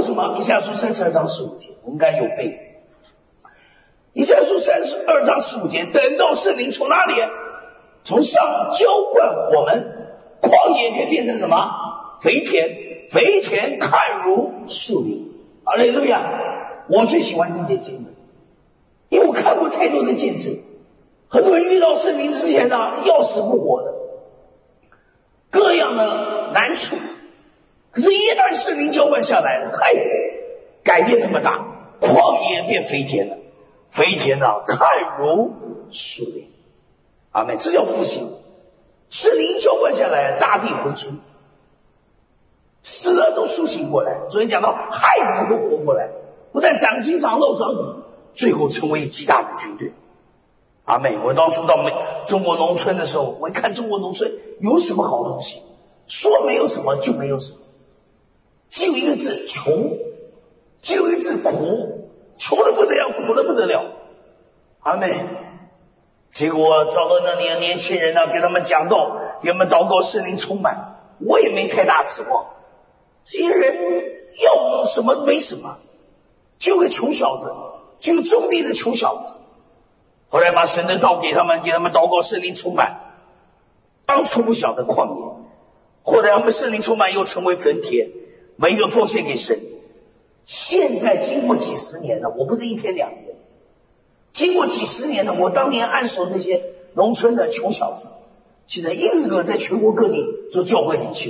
什么？以赛亚书32章15节，我们该有背。以赛亚书32章15节，等到圣灵从哪里？从上浇灌我们，旷野可以变成什么？肥田，肥田看如树林。哈利路亚！我最喜欢这节经文，因为我看过太多的见证，很多人遇到圣灵之前呢，要死不活的，各样的难处。可是，一旦圣灵浇灌下来了，改变那么大，旷野变肥田了，肥田看如树林。阿们，这叫复兴。圣灵浇灌下来，大地回春，死了都苏醒过来。昨天讲到骸骨都活过来，不但长筋长肉长骨，最后成为极大的军队。阿们，我当初到中国农村的时候，我一看中国农村有什么好东西，说没有什么就没有什么，只有一个字穷，只有一个字苦，穷的不得了，苦的不得了。阿们。结果找到那里的年轻人呢，给他们讲道，给他们祷告圣灵充满，我也没太大指望。这些人要什么没什么，就个穷小子，就种地的穷小子。后来把神的道给他们，给他们祷告圣灵充满，当初不晓得旷野，后来他们圣灵充满又成为坟田，每一个奉献给神。现在经过几十年了，我不是一天两天，经过几十年了，我当年按手这些农村的穷小子，现在一个个在全国各地做教会领袖。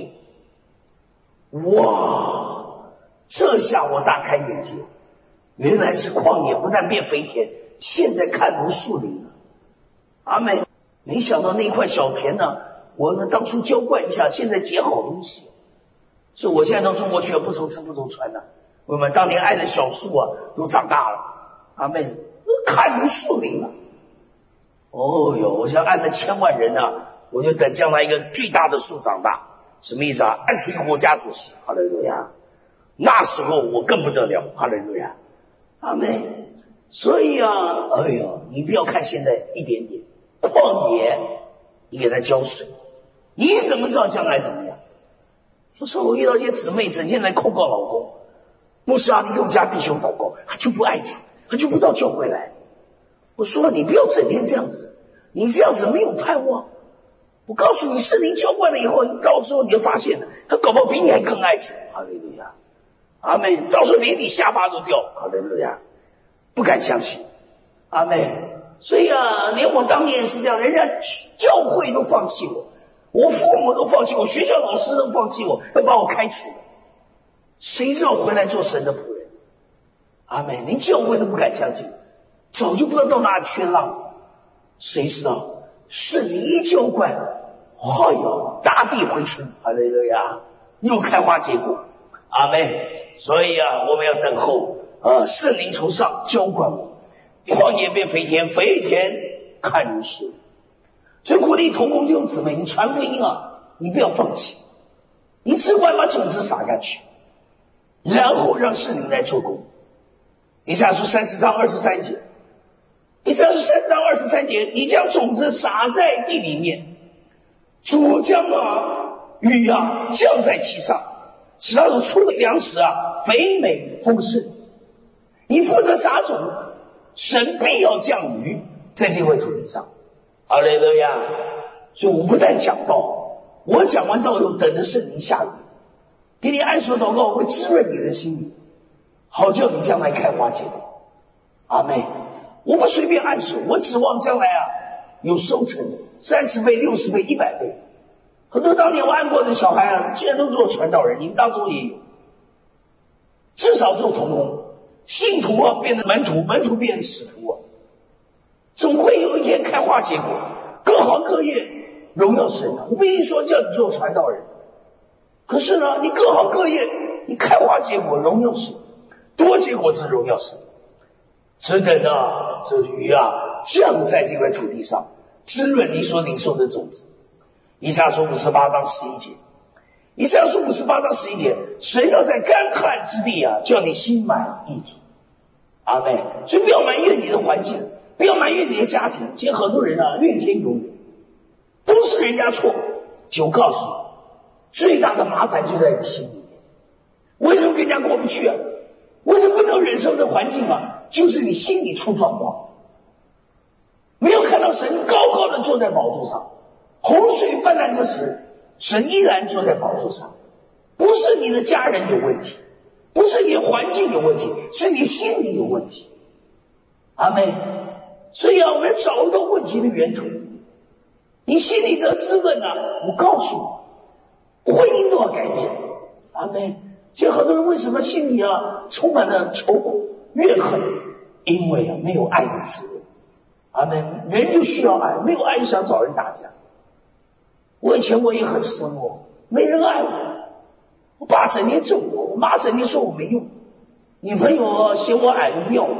哇，这下我大开眼界，原来是旷野不但变肥田，现在看如树林了。阿们，没想到那块小田呢，我呢当初浇灌一下，现在结好东西。所以我现在到中国去了，不愁吃不愁穿了。我们当年爱的小树都长大了。阿们，看如树林了。哦哟，我想按了千万人我就等将来一个最大的树长大。什么意思啊？按出一个国家主席。哈利路亚！那时候我更不得了。哈利路亚！阿们。所以哎呦，你不要看现在一点点旷野，你给他浇水，你怎么知道将来怎么样？有时候我遇到一些姊妹整天来控告老公，牧师你给我家弟兄祷告，他就不爱主，他就不到教会来。我说了，你不要整天这样子，你这样子没有盼望。我告诉你，圣灵浇灌了以后，到时候你就发现了，他搞不好比你还更爱主。哈利路亚！阿们，到时候连你下巴都掉。哈利路亚！不敢相信。阿们。所以连我当年也是这样，人家教会都放弃我，我父母都放弃我，学校老师都放弃我，要把我开除。谁知道回来做神的仆人？阿们，连教会都不敢相信，早就不知道到哪里去的浪子。谁知道圣灵一浇灌，哎呦，大地回春。哈利路亚！又开花结果。阿们。所以我们要等候圣灵从上浇灌我，旷野变肥田，肥田看如树。所以鼓励同工弟兄姊妹，你传福音你不要放弃，你只管把种子撒下去，然后让圣灵来做工。以赛亚书30章23节，以赛亚书30章23节，你将种子撒在地里面，主将雨降在其上，使它所出的粮食肥美丰盛。你负责撒种，神必要降雨在这块土地上。哈利路亚！所以我不但讲道，我讲完道以后等着圣灵下雨，给你按手祷告，会滋润你的心里，好叫你将来开花结果。阿们。我不随便按手，我指望将来有收成，30倍、60倍、100倍。很多当年我按过的小孩现在都做传道人，你们当中也有，至少做同工，信徒变成门徒，门徒变成使徒总会有一天开花结果，各行各业荣耀神我不一定说叫你做传道人，可是呢，你各行各业你开花结果荣耀神，多结果子荣耀神。只等这雨降在这块土地上，滋润你所领受的种子。以赛亚书58章11节，以赛亚书58章11节，谁要在干旱之地叫你心满意足。阿们。所以不要埋怨你的环境，不要埋怨你的家庭。其实很多人怨天尤人，都是人家错。就告诉你，最大的麻烦就在你心里面。为什么可人家过不去啊？为什么不能忍受这环境啊？就是你心里出状况，没有看到神高高的坐在宝座上，洪水泛滥之时，神依然坐在宝座上。不是你的家人有问题，不是你的环境有问题，是你心里有问题。阿们。所以我们找到问题的源头。你心里的质问我告诉你，婚姻都要改变。阿们。现在很多人为什么心里充满了愁苦怨恨？因为没有爱的滋润。阿们。人就需要爱，没有爱就想找人打架。我以前我也很失落，没人爱我，我爸整天揍我，我妈整天说我没用，女朋友嫌我矮不要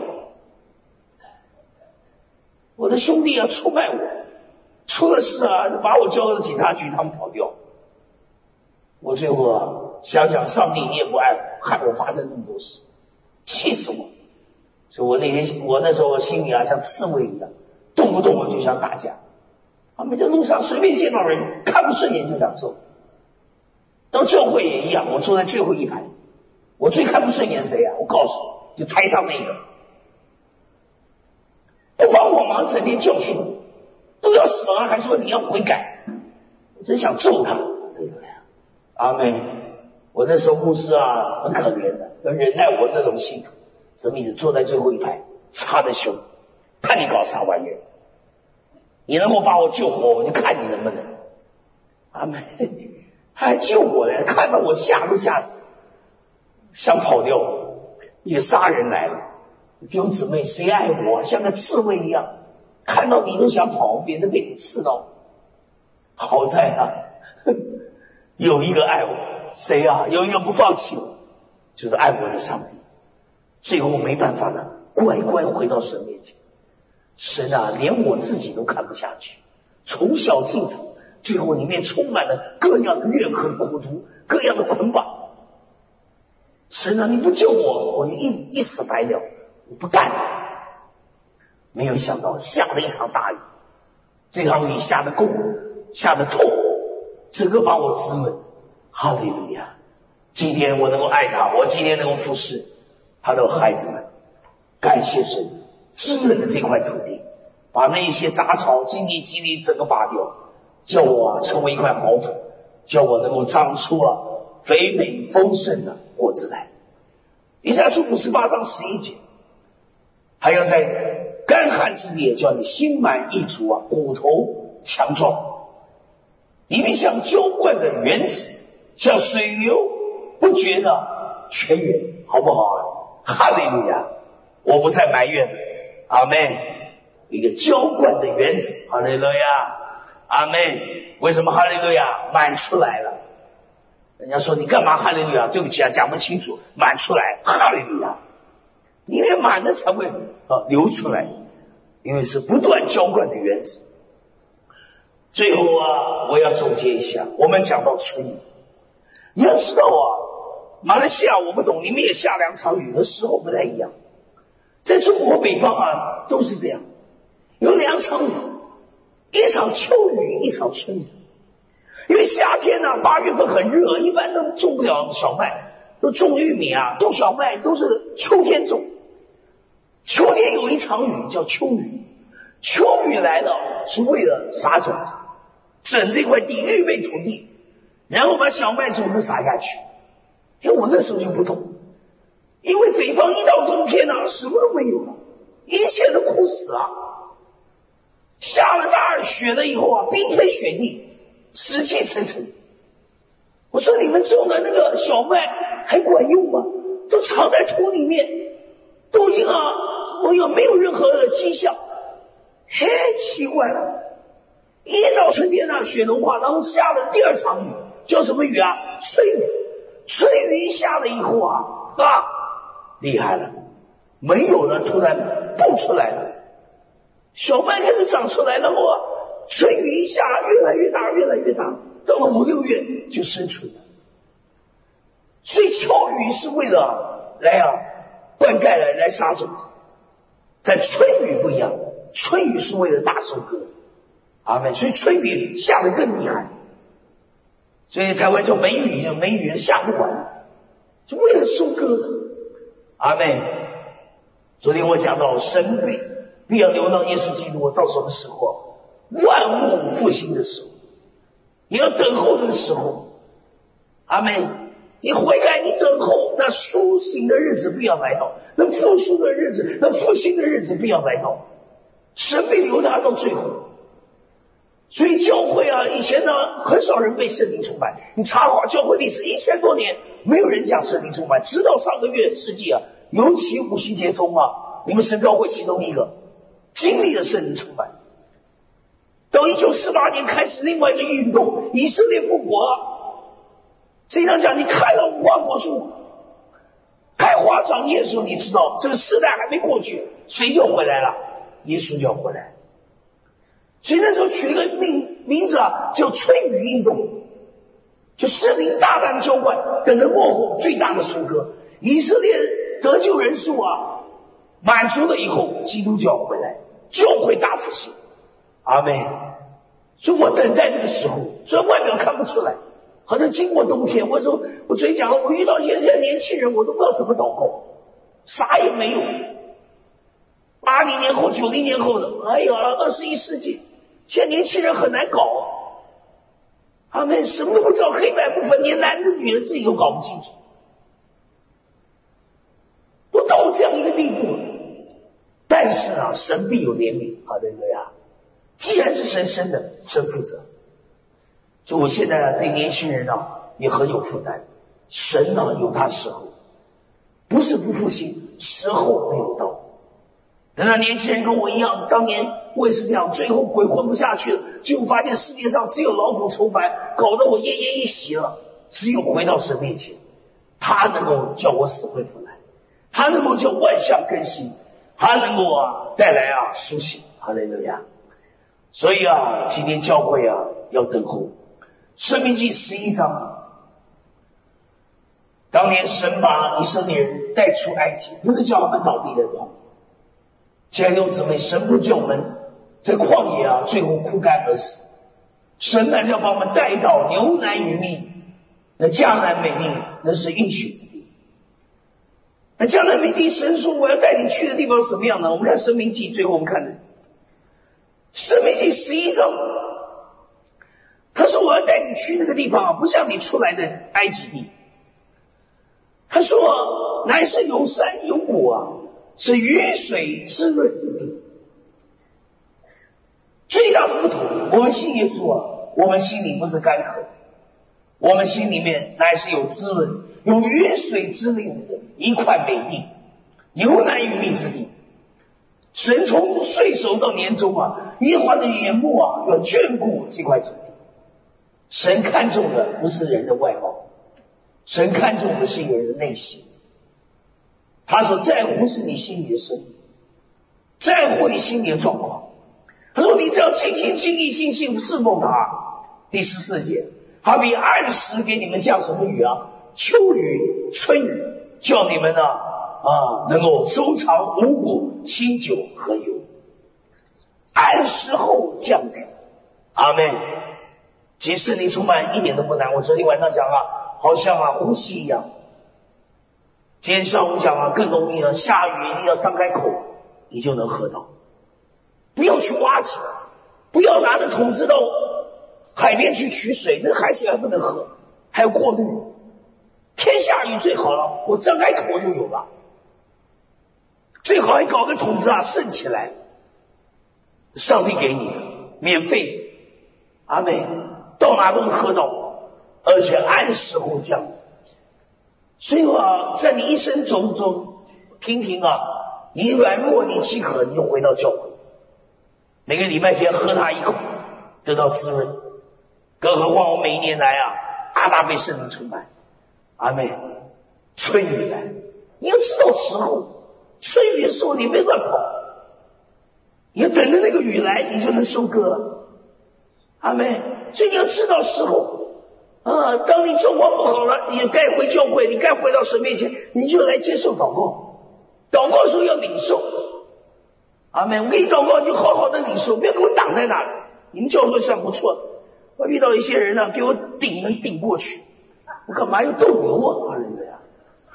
我的兄弟出卖我，出了事把我交到警察局，他们跑掉。我最后想想，上帝你也不爱我，害我发生这么多事，气死我。所以我那时候心里像刺猬一样，动不动我就想打架。他们在路上随便见到人看不顺眼就想揍。到教会也一样，我坐在最后一排，我最看不顺眼谁我告诉你，就台上那个不帮我忙，整天教训我，都要死了还说你要悔改，我真想揍他。阿妹，我那时候牧师很可怜的，要忍耐我这种性格。什么意思？坐在最后一排，插着胸，看你搞啥玩意儿，你能够把我救活，我就看你能不能。阿妹，他还救我嘞，看到我吓都吓死，想跑掉，也杀人来了。弟兄姊妹，谁爱我像个刺猬一样，看到你都想跑，免得被你刺到。好在有一个爱我，谁有一个不放弃我，就是爱我的上帝。最后没办法了，乖乖回到神面前。神连我自己都看不下去，从小信主，最后里面充满了各样的怨恨苦毒，各样的捆绑。神你不救我，我就一死百了，我不干。没有想到下了一场大雨，这场雨下得够，下得透，整个把我滋润。哈利路亚！今天我能够爱他，我今天能够服侍他的孩子们，感谢神滋润的这块土地，把那些杂草荆棘蒺藜整个拔掉，叫我成为一块好土，叫我能够长出肥美丰盛的果子来。以赛亚书58章11节，还要在干旱之地叫你心满意足骨头强壮，里面像浇灌的园子，像水流不绝的泉源，好不好哈利路亚！我不再埋怨了，阿们。一个浇灌的园子，哈利路亚，阿们。为什么哈利路亚？满出来了。人家说你干嘛哈利路亚？对不起讲不清楚，满出来，哈利路亚。里面满了才会流出来，因为是不断浇灌的园子。最后我要总结一下，我们讲到春雨，你要知道马来西亚我不懂，你们也下2场雨的时候不太一样。在中国北方都是这样，有2场雨，一场秋雨，一场春雨。因为夏天8月份很热，一般都种不了小麦，都种玉米种小麦都是秋天种。秋天有一场雨叫秋雨，秋雨来了是为了撒种子，整这块地预备土地，然后把小麦种子撒下去。因为我那时候就不懂，因为北方一到冬天什么都没有了，一切都枯死下了大雪了以后冰天雪地，湿气沉沉。我说你们种的那个小麦还管用吗？都藏在土里面，都已经没有任何的迹象。奇怪了，一到春天雪融化，然后下了第2场雨，叫什么雨春雨。春雨下了以后厉害了，没有了，突然蹦出来了，小麦开始长出来，然后春雨一下越来越大，越来越大，到了5、6月就生出了。所以秋雨是为了来灌溉来撒种，但春雨不一样，春雨是为了大收割。阿们。所以春雨下得更厉害，所以台湾叫梅雨，梅雨下不完。 就为了收割。阿们。昨天我讲到神必要留到耶稣基督到什么时候？万物复兴的时候，你要等候这个时候。阿们。你悔改，你等候，那苏醒的日子必要来到，那复苏的日子，那复兴的日子必要来到。神必留他到最后。所以教会啊，以前呢很少人被圣灵充满。你查考教会历史1000多年，没有人讲圣灵充满，直到上个月世纪啊，尤其五旬节中啊，你们神召会其中一个经历了圣灵充满。到1948年开始另外一个运动，以色列复国。实际上讲，你看到无花果树开花长叶的时候，你知道这个时代还没过去，谁就回来了？耶稣就要回来。所以那时候取了个名字啊，叫春雨运动，就圣灵大胆浇灌，等着幕后最大的收割。以色列得救人数啊满足了以后，基督就要回来，教会大复兴。阿们。所以我等待这个时候，虽然外表看不出来，好像经过冬天。我说我昨天讲了，我遇到现在年轻人，我都不知道怎么祷告，啥也没有。80年后90年后的，哎呀，21世纪现在年轻人很难搞。他们什么都不知道，黑白不分，连男的女的自己都搞不清楚，都到这样一个地步了。但是啊，神必有怜悯。好的呀，既然是神生的，神负责。就我现在对年轻人啊也很有负担。神呢有他时候，不是不复兴，时候没有到。等到年轻人跟我一样，当年我也是这样，最后鬼混不下去了，就发现世界上只有劳苦愁烦，搞得我奄奄一息了。只有回到神面前，他能够叫我死灰复燃，他能够叫万象更新，他能够带来苏醒。哈利路亚。所以今天教会要等候。申命记11章，当年神把以色列人带出埃及，不是叫他们倒闭在旷野。亲爱的弟兄姊妹，神不叫我们在旷野最后枯干而死，神乃是要把我们带到牛奶与蜜，那迦南美地，那是应许之地。那迦南美地，神说我要带你去的地方是什么样呢？我们看申命记，最后我们看的申命记11章，他说我要带你去那个地方不像你出来的埃及地。他说乃是有山有谷是雨水滋润之地。最大的不同，我们信耶稣我们心里不是干渴，我们心里面乃是有滋润，有雨水滋润的一块美地，牛奶与蜜之地。神从岁首到年终耶和华的眼目要眷顾这块土地。神看重的不是人的外貌，神看重的是一个人的内心。他所在乎是你心里的生命，在乎你心里的状况。他说你只要尽心尽力尽心侍奉他。第14节，他比按时给你们降什么雨秋雨春雨，叫你们能够收藏五谷新酒和油，按时候降雨。阿们。其实你充满一点都不难。我昨天晚上讲好像呼吸一样。今天上午讲更容易下雨你要张开口，你就能喝到。不要去挖井，不要拿着桶子到海边去取水，那海水还不能喝，还要过滤。天下雨最好了，我张开口就有了。最好还搞个桶子盛起来，上帝给你免费。阿们。到哪都能喝到，而且按时候降。所以在你一生种种听听你软弱你饥渴，你就回到教会，每个礼拜天喝它一口，得到滋润。更何况我每一年来大大被圣灵充满。阿们。春雨来，你要知道时候，春雨的时候你别乱跑，你要等着那个雨来，你就能收割了。阿们。所以你要知道时候当你状况不好了，你该回教会，你该回到神面前，你就来接受祷告。祷告的时候要领受。阿们。我给你祷告，你就好好的领受，不要给我挡在那里。你们教会算不错的，我遇到一些人给我顶过去，我干嘛要斗牛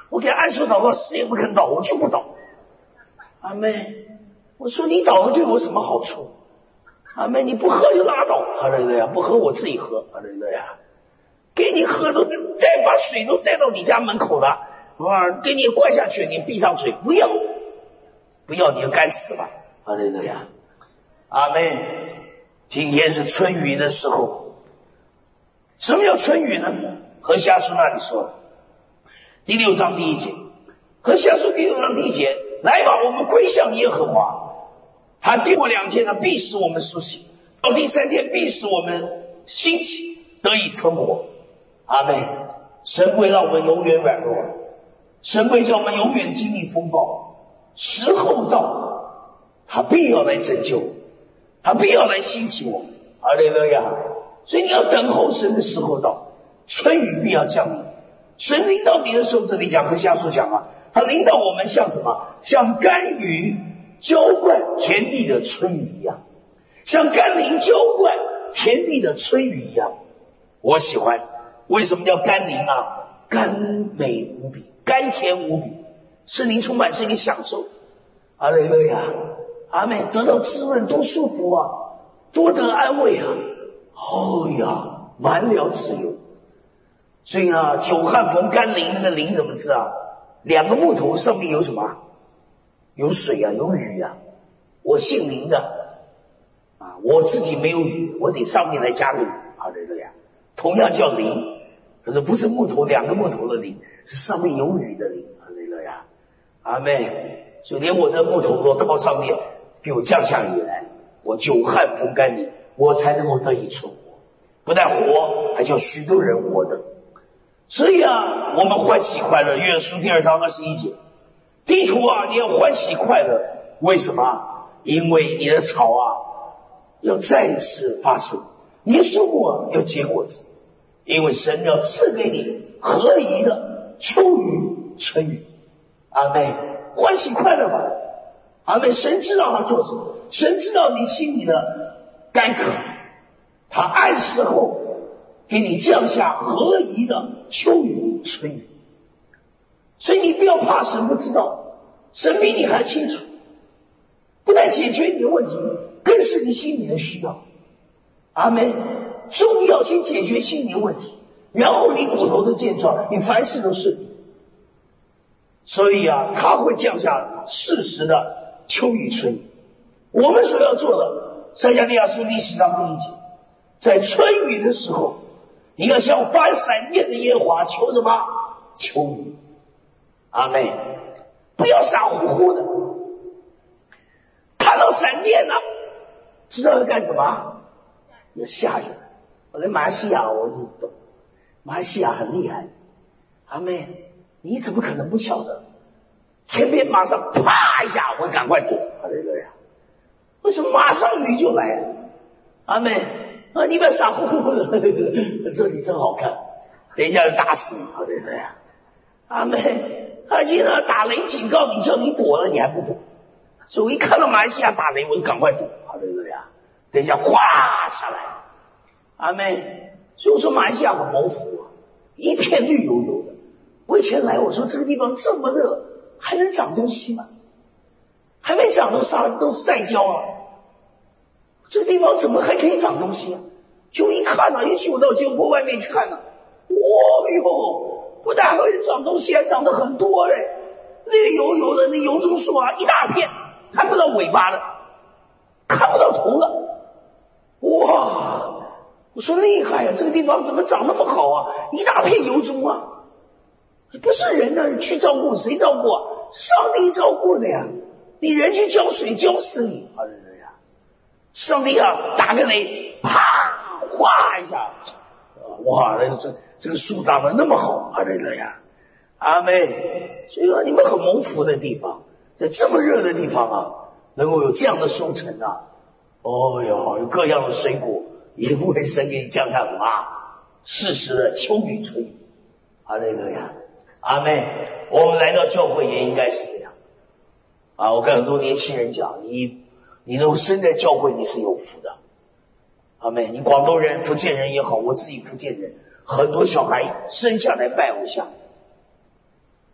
我给按手祷告，死也不肯祷，我就不祷。阿妹，我说你祷告对我什么好处？阿妹，你不喝就拉倒，哈利路亚，不喝我自己喝，哈利路亚，给你喝都把水都带到你家门口了，给你灌下去，你闭上嘴，不要，你就该死吧，哈利路亚。阿妹，今天是春雨的时候。什么叫春雨呢？何西阿书那里说的，第6章第1节，何西阿书第6章第1节，来吧，我们归向耶和华，他定过2天呢，必使我们苏醒，到第3天必使我们兴起，得以存活。阿们。神不会让我们永远软弱，神不会叫我们永远经历风暴，时候到了，他必要来拯救，他必要来兴起我们。哈利路亚。所以你要等候神的时候到，春雨必要降临。神临到你的时候，这里讲和下书讲他临到我们像什么？像甘雨浇灌田地的春雨一样，像甘霖浇灌田地的春雨一样。我喜欢，为什么叫甘霖甘美无比，甘甜无比，圣灵充满是一个享受。哈利路亚，阿们，得到滋润多舒服多得安慰满了自由。所以久旱逢甘霖，那个霖怎么治2个木头上面有什么？有水有雨我姓林的我自己没有雨，我得上面来加个雨。好的，同样叫林，可是不是木头2个木头的林，是上面有雨的林。好的，阿妹，所以连我的木头都靠上面给我降下雨来，我久旱逢甘霖，我才能够得以存活，不但活，还叫许多人活着。所以我们欢喜快乐。约珥书第2章21节，地图你要欢喜快乐。为什么？因为你的草要再次发生，你的树木要结果子，因为神要赐给你合宜的秋雨春雨。阿们，欢喜快乐吧。阿们，神知道他做什么，神知道你心里的干渴，他按时候给你降下合宜的秋雨春雨。所以你不要怕神不知道，神比你还清楚，不但解决你的问题，更是你心里的需要。阿们，重要先解决心理的问题，然后你骨头的健壮，你凡事都顺利。所以他会降下适时的秋雨春雨。我们所要做的，撒迦利亚书第10章第1节，在春雨的时候，你要向发闪电的耶和华求什么？秋雨。阿们，不要傻乎乎的，看到闪电了，知道要干什么？要下雨。我在马来西亚我就懂，马来西亚很厉害。阿们，你怎么可能不晓得？天边马上啪一下，我赶快躲。为什么马上雨就来了？阿们你不要傻乎乎的，这里真好看，等一下就打死你。阿们，而且打雷警告你，叫你躲了，你还不躲。所以我一看到马来西亚打雷，我就赶快躲。等一下哗下来。阿们，所以我说马来西亚很蒙福一片绿油油的。我以前来，我说这个地方这么热，还能长东西吗？还没长都是带胶这个地方怎么还可以长东西就一看尤其我到结果外面去看不但会长东西，还长得很多绿油油的，那油棕树一大片，看不到尾巴的，看不到头了。哇！我说厉害这个地方怎么长那么好一大片油棕不是人去照顾，谁照顾上帝照顾的呀。你人去浇水浇死你。上帝打个雷，啪哗一下，哇，这个树长得那么好。阿妹，所以说你们很蒙福的地方，在这么热的地方能够有这样的收成有各样的水果，因为神给你降下什么适时的秋雨春雨。阿妹，我们来到教会也应该是这样我跟很多年轻人讲，你能生在教会，你是有福的。阿妹，你广东人福建人也好，我自己福建人，很多小孩生下来拜偶像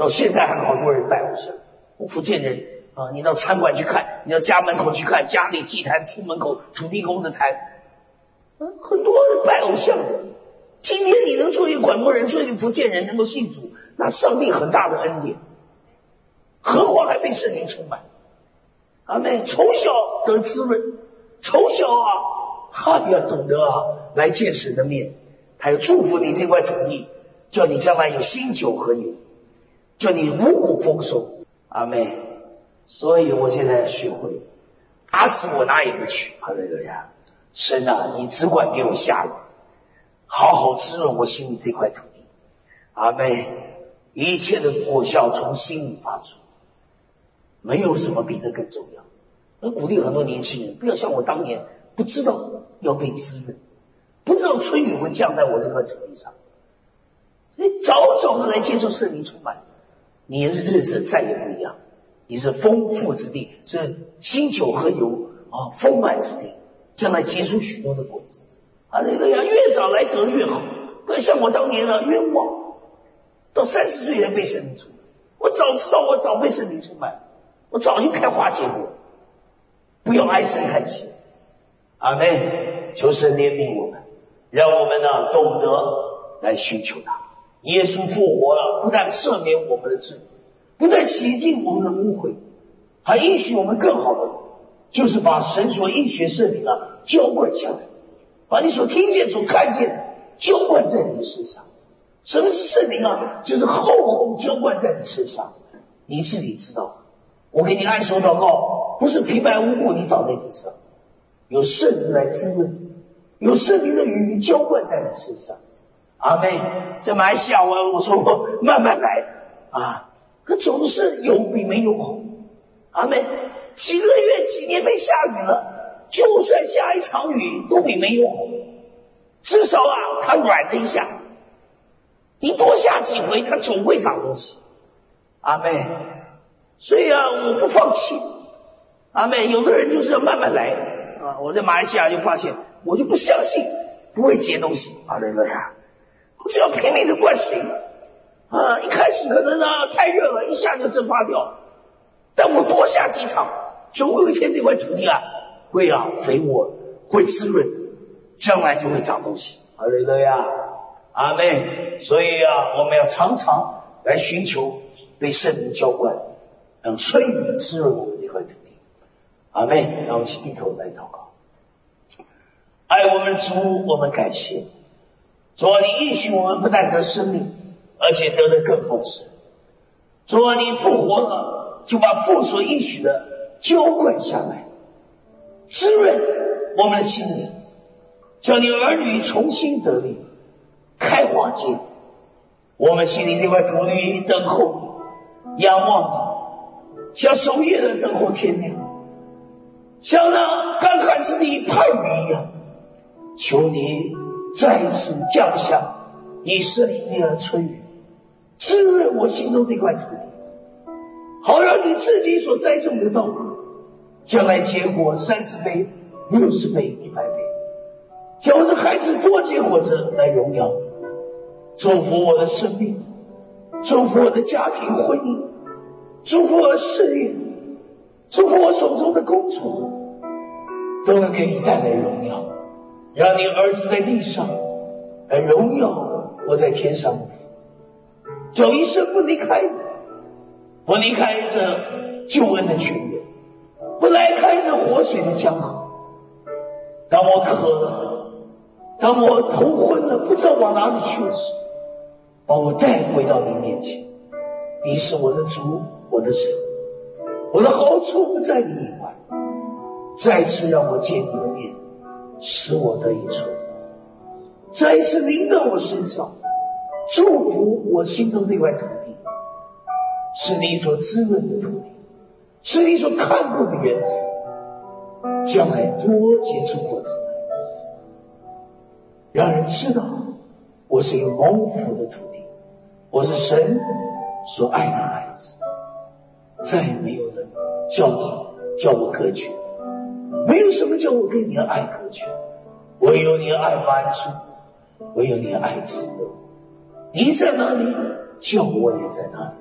到现在还有好多人拜偶像。我福建人啊，你到餐馆去看，你到家门口去看，家里祭坛，出门口土地公的坛，很多人拜偶像的。今天你能做一个广东人，做一个福建人，能够信主，那上帝很大的恩典，何况还被圣灵充满。阿们，从小得滋润，从小要懂得来见神的面，还有祝福你这块土地，叫你将来有新酒和油，叫你五谷丰收。阿们。所以我现在学会，打死我哪也不去。哈利路亚！神啊，你只管给我下雨，好好滋润我心里这块土地。阿们。一切的果效从心里发出，没有什么比这更重要。我鼓励很多年轻人，不要像我当年不知道要被滋润，不知道春雨会降在我这块土地上。你早早的来接受圣灵充满，你的日子再也不一样。你是丰富之地，是新酒和油丰满之地，将来结出许多的果子。越早来得越好，不要像我当年冤枉，到30岁才被圣灵充满。我早知道，我早被圣灵充满，我早就开花结果。不要唉声叹气。阿们。求神怜悯我们，让我们懂得来寻求他。耶稣复活了，不但赦免我们的罪，不但洗净我们的污秽，还应许我们更好的，就是把神所应许圣灵浇灌下来，把你所听见所看见的浇灌在你的身上。什么是圣灵就是厚厚浇灌在你身上。你自己知道，我给你按手祷告，不是平白无故你倒在地上，有圣灵来滋润，有圣灵的雨浇灌在你身上。阿们。在马来西亚我说过慢慢来可总是有比没有好。阿们。几个月几年没下雨了，就算下一场雨都比没有好，至少它软了一下，你多下几回它总会长东西。阿们。所以我不放弃。阿们。有的人就是要慢慢来我在马来西亚就发现，我就不相信不会结东西。哈利路亚！我只要拼命的灌水一开始可能太热了，一下就蒸发掉，但我多下几场，总有一天这块土地会肥沃，会滋润，将来就会长东西。哈利路亚！阿们。所以我们要常常来寻求被圣灵浇灌，让春雨滋润我们这块土地。阿们。让我们低头来祷告。爱我们主，我们感谢主你应许我们不但得生命，而且得的更丰盛。主你复活了，就把父所应许的浇灌下来，滋润我们的心灵，叫你儿女重新得力，开花结果。我们心里这块土地等候你，仰望你，像守夜的等候天亮，像那干旱之地盼雨一样。求你再一次降下你生命的春雨，滋润我心中这块土地，好让你自己所栽种的道路将来结果30倍、60倍、100倍，叫我这孩子多结果子来荣耀你。祝福我的生命，祝福我的家庭婚姻，祝福我的事业，祝福我手中的工作，都能给你带来荣耀，让你儿子在地上来荣耀我在天上的父，叫一生不离开你，不离开这救恩的泉源，不离开这活水的江河。当我渴了，当我头昏了，不知道往哪里去的时候，把我带回到你面前。你是我的主，我的神，我的好处不在你以外。再次让我见你的面，使我得以存。再一次临到我身上，祝福我心中这块土地，是你所滋润的土地，是你所看顾的园子，将来多结出果子来，让人知道我是一个蒙福的土地，我是神所爱的孩子。再也没有人叫我隔绝，没有什么叫我跟你的爱隔绝，唯有你的爱满足，唯有你的爱自由。你在哪里，叫我也在哪里。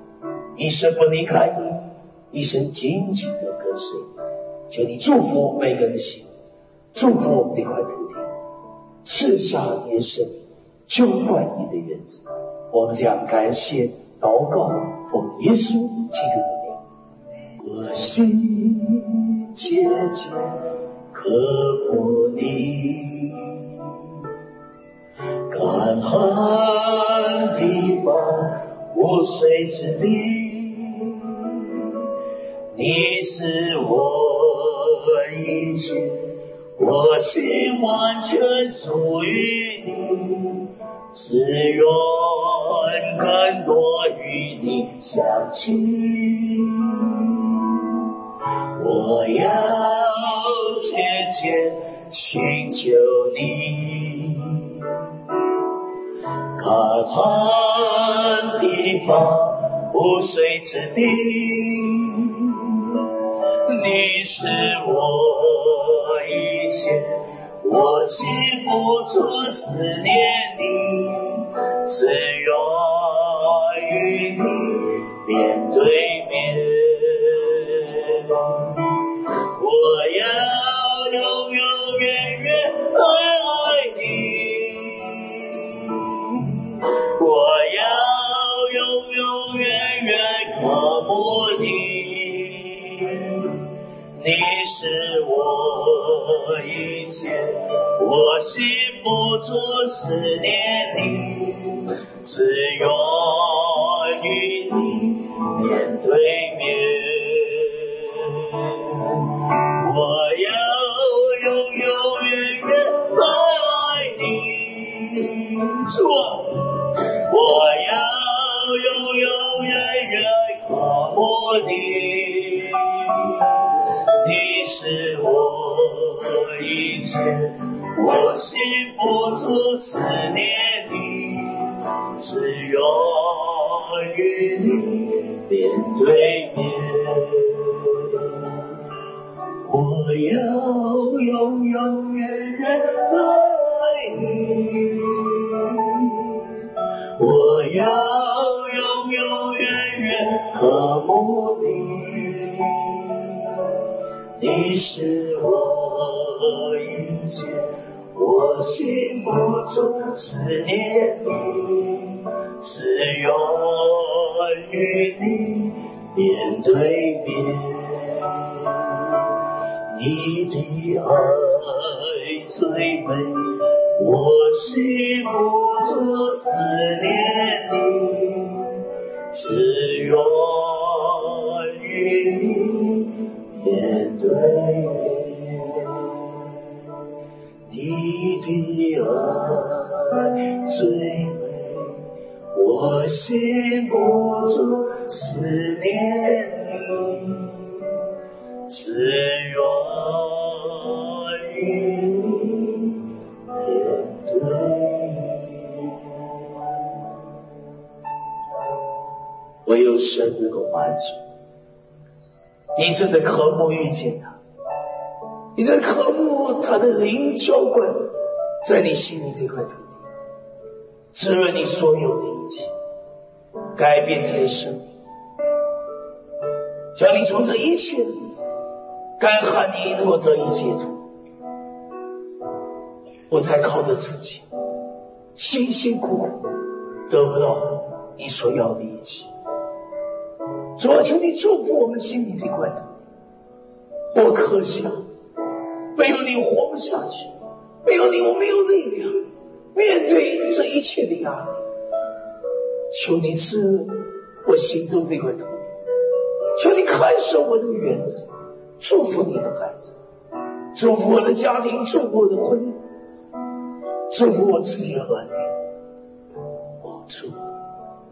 一生不离开你，一生紧紧的跟随你。求你祝福每个人的心，祝福我们这块土地，赐下你的生命，浇灌你的园子。我们这样感谢祷告，奉耶稣基督的名。我心渐渐渴慕你，干旱地方无水之地，你是我一切，我心完全属于你，只愿更多与你相亲。我要切切寻求你，干旱地方无水之地，你是我一切，我心不住思念你，只愿与你面对面。我要永永远远爱你，我要永永远远渴慕你，你是我一切，我心不住思念你，只愿与你面对面。我要永永远远爱你，主，我要永永远远渴慕你，你是我一切，我心不住思念你，只愿与你面对面。我要永永远远爱你，我要永永远远渴慕你，你是我一切，我心不住思念你，只愿与你面对面。你的爱最美，我心不住思念你，只愿与你面对面。你的爱最美，我心不住思念你，只愿与你面对面。唯有神能够满足你，真的渴慕遇见他，你的渴慕他的灵浇灌在你心里这块土地，滋润你所有的一切，改变你的生命，叫你从这一切干旱你能够得以解脱，不再靠着自己辛辛苦苦得不到你所要的一切。主啊，求你祝福我们心里这块土地。我可想没有你活不下去，没有你我没有力量面对这一切的压力。求你赐我心中这块土地，求你看守我这个园子，祝福你的孩子，祝福我的家庭，祝福我的婚姻，祝福我自己的儿女。主